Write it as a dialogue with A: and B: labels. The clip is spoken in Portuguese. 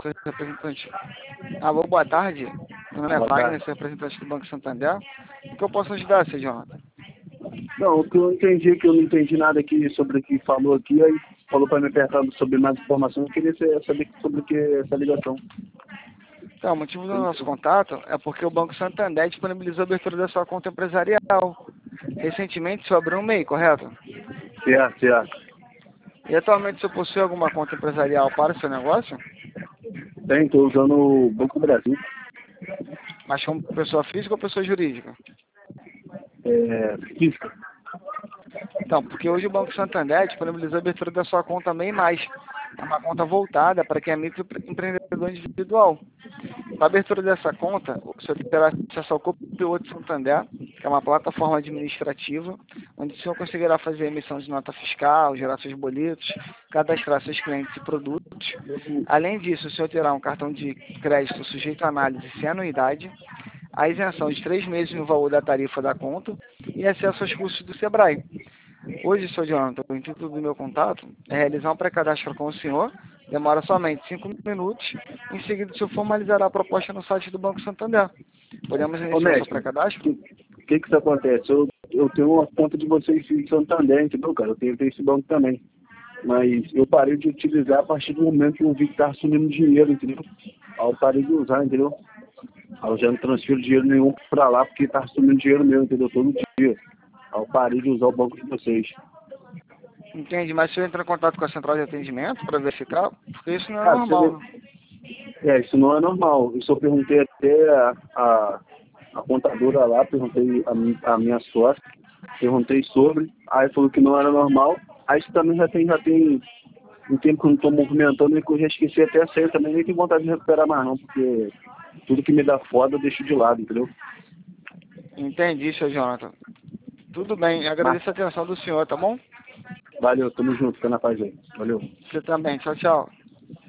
A: sou representante. Alô, boa tarde. Meu nome é
B: Boa
A: Wagner,
B: tarde.
A: sou representante do Banco Santander. O que eu posso ajudar, seu Jonathan?
B: Não, o que eu entendi é que eu não entendi nada aqui sobre o que falou aqui, aí falou para me perguntar sobre mais informação. Eu queria saber sobre o que é essa ligação.
A: Então, o motivo do nosso contato é porque o Banco Santander disponibilizou a abertura da sua conta empresarial. Recentemente, o abriu um MEI, correto?
B: Certo, certo.
A: E atualmente, o senhor possui alguma conta empresarial para o seu negócio?
B: Estou usando o Banco do Brasil.
A: Mas como pessoa física ou pessoa jurídica?
B: Física.
A: Então, porque hoje o Banco Santander disponibilizou a abertura da sua conta MEI+. É uma conta voltada para quem é microempreendedor individual. Com a abertura dessa conta, o senhor terá acesso ao Copiloto Santander, que é uma plataforma administrativa, onde o senhor conseguirá fazer emissão de nota fiscal, gerar seus boletos, cadastrar seus clientes e produtos. Além disso, o senhor terá um cartão de crédito sujeito à análise sem anuidade, a isenção de 3 meses no valor da tarifa da conta e acesso aos cursos do Sebrae. Hoje, Sr. Jonathan, o intuito do meu contato é realizar um pré-cadastro com o senhor, demora somente 5 minutos, em seguida o senhor formalizará a proposta no site do Banco Santander. Podemos
B: Ô,
A: iniciar o seu
B: mestre,
A: pré-cadastro?
B: o que isso acontece? Eu tenho uma conta de vocês em Santander, entendeu, cara? Eu tenho esse banco também. Mas eu parei de utilizar a partir do momento que eu vi que estava sumindo dinheiro, entendeu? Aí eu parei de usar, entendeu? Aí eu já não transfiro dinheiro nenhum para lá porque estava sumindo dinheiro meu, entendeu? Todo dia. Aí eu parei de usar o banco de vocês.
A: Entende, mas o senhor entra em contato com a central de atendimento para verificar? Porque isso não é
B: Ah,
A: normal.
B: isso não é normal. Isso eu perguntei até a contadora lá, perguntei a minha sócia, perguntei sobre, aí falou que não era normal. Aí isso também já tem um tempo que eu não estou movimentando e que eu já esqueci até a senha também, nem tenho vontade de recuperar mais não, porque tudo que me dá foda eu deixo de lado, entendeu?
A: Entendi, Sr. Jonathan. Tudo bem,
B: Mas
A: agradeço a atenção do senhor, tá bom?
B: valeu, tamo junto, fica na paz aí. Valeu.
A: Você também, tchau, tchau.